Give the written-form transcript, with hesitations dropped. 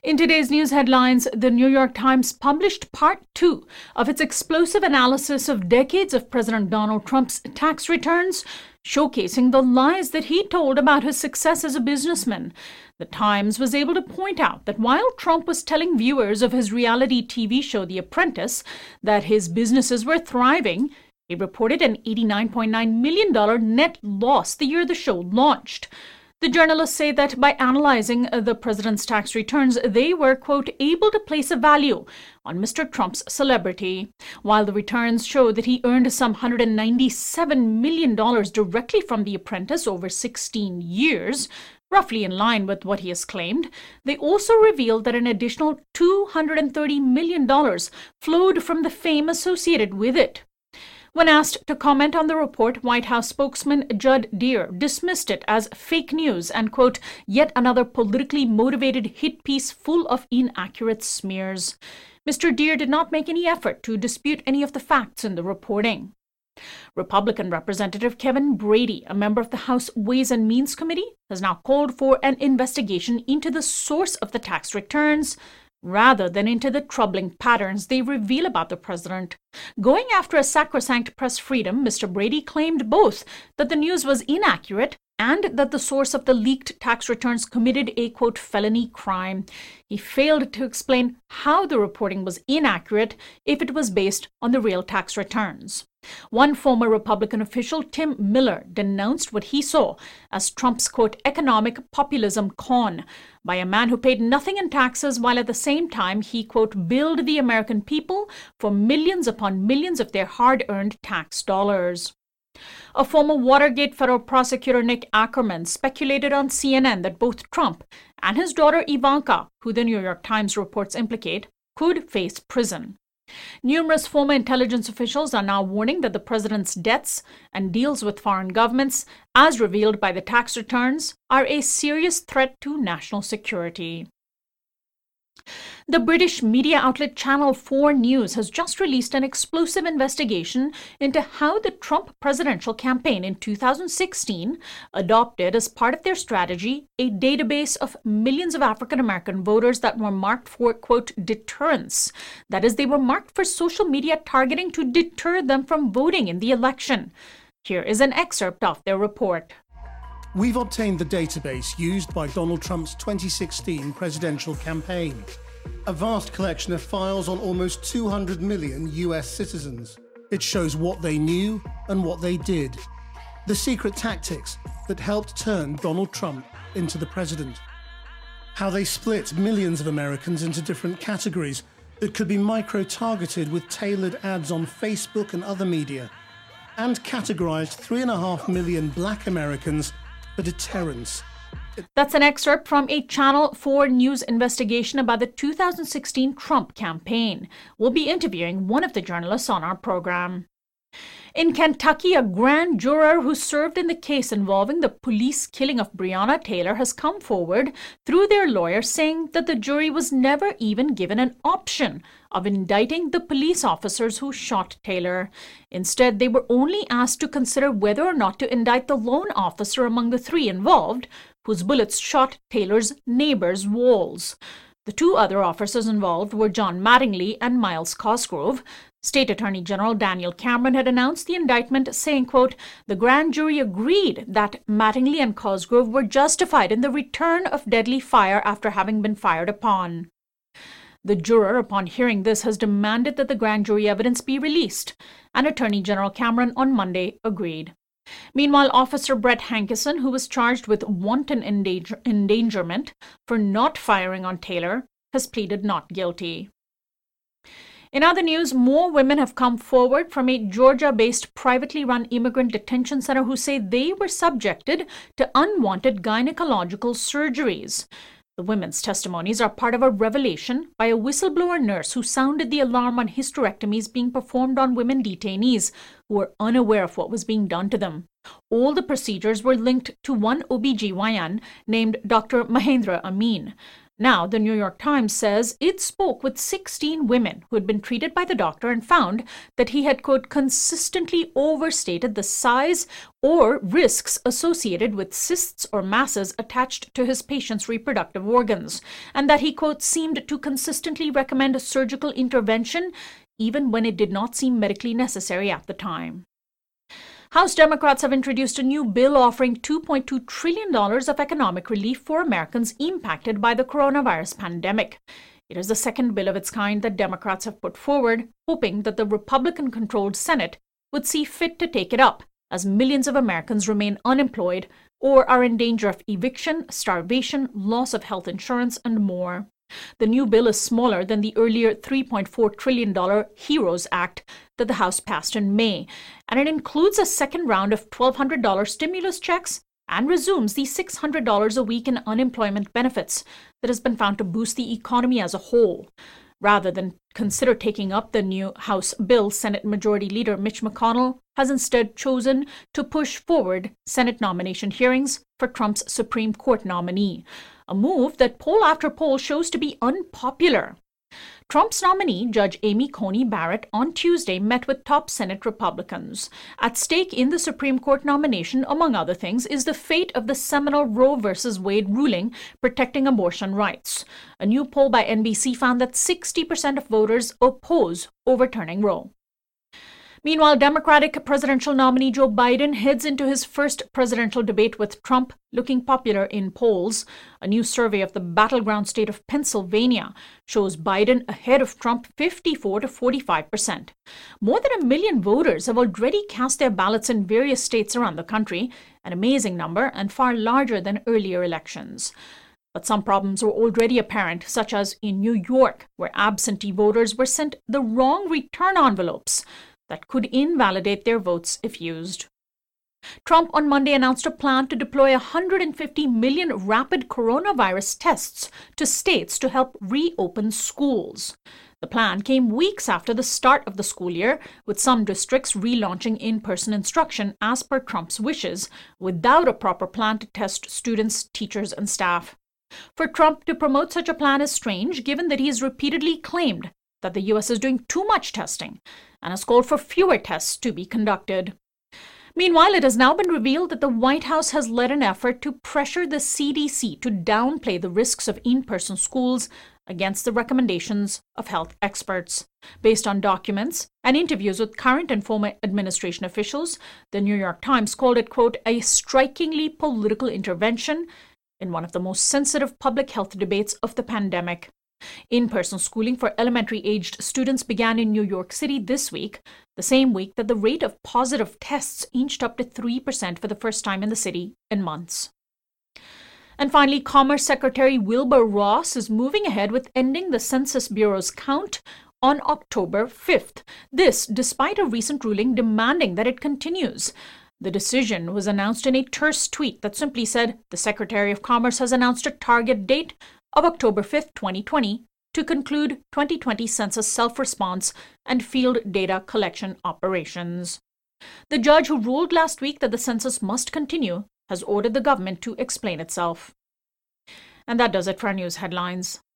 In today's news headlines, the New York Times published part 2 of its explosive analysis of decades of President Donald Trump's tax returns, showcasing the lies that he told about his success as a businessman. The Times was able to point out that while Trump was telling viewers of his reality TV show The Apprentice that his businesses were thriving, he reported an $89.9 million net loss the year the show launched. The journalists say that by analyzing the president's tax returns, they were, quote, able to place a value on Mr. Trump's celebrity. While the returns show that he earned some $197 million directly from The Apprentice over 16 years, roughly in line with what he has claimed, they also revealed that an additional $230 million flowed from the fame associated with it. When asked to comment on the report, White House spokesman Judd Deere dismissed it as fake news and, quote, yet another politically motivated hit piece full of inaccurate smears. Mr. Deere did not make any effort to dispute any of the facts in the reporting. Republican Representative Kevin Brady, a member of the House Ways and Means Committee, has now called for an investigation into the source of the tax returns, rather than into the troubling patterns they reveal about the president. Going after a sacrosanct press freedom, Mr. Brady claimed both that the news was inaccurate and that the source of the leaked tax returns committed a, quote, felony crime. He failed to explain how the reporting was inaccurate if it was based on the real tax returns. One former Republican official, Tim Miller, denounced what he saw as Trump's, quote, economic populism con by a man who paid nothing in taxes while at the same time he, quote, billed the American people for millions upon millions of their hard-earned tax dollars. A former Watergate federal prosecutor, Nick Ackerman, speculated on CNN that both Trump and his daughter Ivanka, who the New York Times reports implicate, could face prison. Numerous former intelligence officials are now warning that the president's debts and deals with foreign governments, as revealed by the tax returns, are a serious threat to national security. The British media outlet Channel 4 News has just released an explosive investigation into how the Trump presidential campaign in 2016 adopted, as part of their strategy, a database of millions of African-American voters that were marked for, quote, deterrence. That is, they were marked for social media targeting to deter them from voting in the election. Here is an excerpt of their report. We've obtained the database used by Donald Trump's 2016 presidential campaign, a vast collection of files on almost 200 million US citizens. It shows what they knew and what they did, the secret tactics that helped turn Donald Trump into the president, how they split millions of Americans into different categories that could be micro-targeted with tailored ads on Facebook and other media, and categorized 3.5 million Black Americans for deterrence. That's an excerpt from a Channel 4 News investigation about the 2016 Trump campaign. We'll be interviewing one of the journalists on our program. In Kentucky, a grand juror who served in the case involving the police killing of Breonna Taylor has come forward through their lawyer saying that the jury was never even given an option of indicting the police officers who shot Taylor. Instead, they were only asked to consider whether or not to indict the lone officer among the three involved, whose bullets shot Taylor's neighbor's walls. The two other officers involved were John Mattingly and Myles Cosgrove. State Attorney General Daniel Cameron had announced the indictment, saying, quote, the grand jury agreed that Mattingly and Cosgrove were justified in the return of deadly fire after having been fired upon. The juror, upon hearing this, has demanded that the grand jury evidence be released, and Attorney General Cameron on Monday agreed. Meanwhile, Officer Brett Hankison, who was charged with wanton endangerment for not firing on Taylor, has pleaded not guilty. In other news, more women have come forward from a Georgia-based privately run immigrant detention center who say they were subjected to unwanted gynecological surgeries. The women's testimonies are part of a revelation by a whistleblower nurse who sounded the alarm on hysterectomies being performed on women detainees who were unaware of what was being done to them. All the procedures were linked to one OBGYN named Dr. Mahendra Amin. Now, the New York Times says it spoke with 16 women who had been treated by the doctor and found that he had, quote, consistently overstated the size or risks associated with cysts or masses attached to his patients' reproductive organs, and that he, quote, seemed to consistently recommend a surgical intervention even when it did not seem medically necessary at the time. House Democrats have introduced a new bill offering $2.2 trillion of economic relief for Americans impacted by the coronavirus pandemic. It is the second bill of its kind that Democrats have put forward, hoping that the Republican-controlled Senate would see fit to take it up, as millions of Americans remain unemployed or are in danger of eviction, starvation, loss of health insurance, and more. The new bill is smaller than the earlier $3.4 trillion HEROES Act that the House passed in May, and it includes a second round of $1,200 stimulus checks and resumes the $600 a week in unemployment benefits that has been found to boost the economy as a whole. Rather than consider taking up the new House bill, Senate Majority Leader Mitch McConnell has instead chosen to push forward Senate nomination hearings for Trump's Supreme Court nominee, a move that poll after poll shows to be unpopular. Trump's nominee, Judge Amy Coney Barrett, on Tuesday met with top Senate Republicans. At stake in the Supreme Court nomination, among other things, is the fate of the seminal Roe v. Wade ruling protecting abortion rights. A new poll by NBC found that 60% of voters oppose overturning Roe. Meanwhile, Democratic presidential nominee Joe Biden heads into his first presidential debate with Trump, looking popular in polls. A new survey of the battleground state of Pennsylvania shows Biden ahead of Trump 54 to 45%. More than 1 million voters have already cast their ballots in various states around the country, an amazing number and far larger than earlier elections. But some problems were already apparent, such as in New York, where absentee voters were sent the wrong return envelopes that could invalidate their votes if used. Trump on Monday announced a plan to deploy 150 million rapid coronavirus tests to states to help reopen schools. The plan came weeks after the start of the school year, with some districts relaunching in-person instruction as per Trump's wishes, without a proper plan to test students, teachers, and staff. For Trump to promote such a plan is strange, given that he has repeatedly claimed that the U.S. is doing too much testing and has called for fewer tests to be conducted. Meanwhile, it has now been revealed that the White House has led an effort to pressure the CDC to downplay the risks of in-person schools against the recommendations of health experts. Based on documents and interviews with current and former administration officials, the New York Times called it, quote, a strikingly political intervention in one of the most sensitive public health debates of the pandemic. In-person schooling for elementary-aged students began in New York City this week, the same week that the rate of positive tests inched up to 3% for the first time in the city in months. And finally, Commerce Secretary Wilbur Ross is moving ahead with ending the Census Bureau's count on October 5th. This, despite a recent ruling demanding that it continues. The decision was announced in a terse tweet that simply said, the Secretary of Commerce has announced a target date of October 5th, 2020, to conclude 2020 census self-response and field data collection operations. The judge who ruled last week that the census must continue has ordered the government to explain itself. And that does it for our news headlines.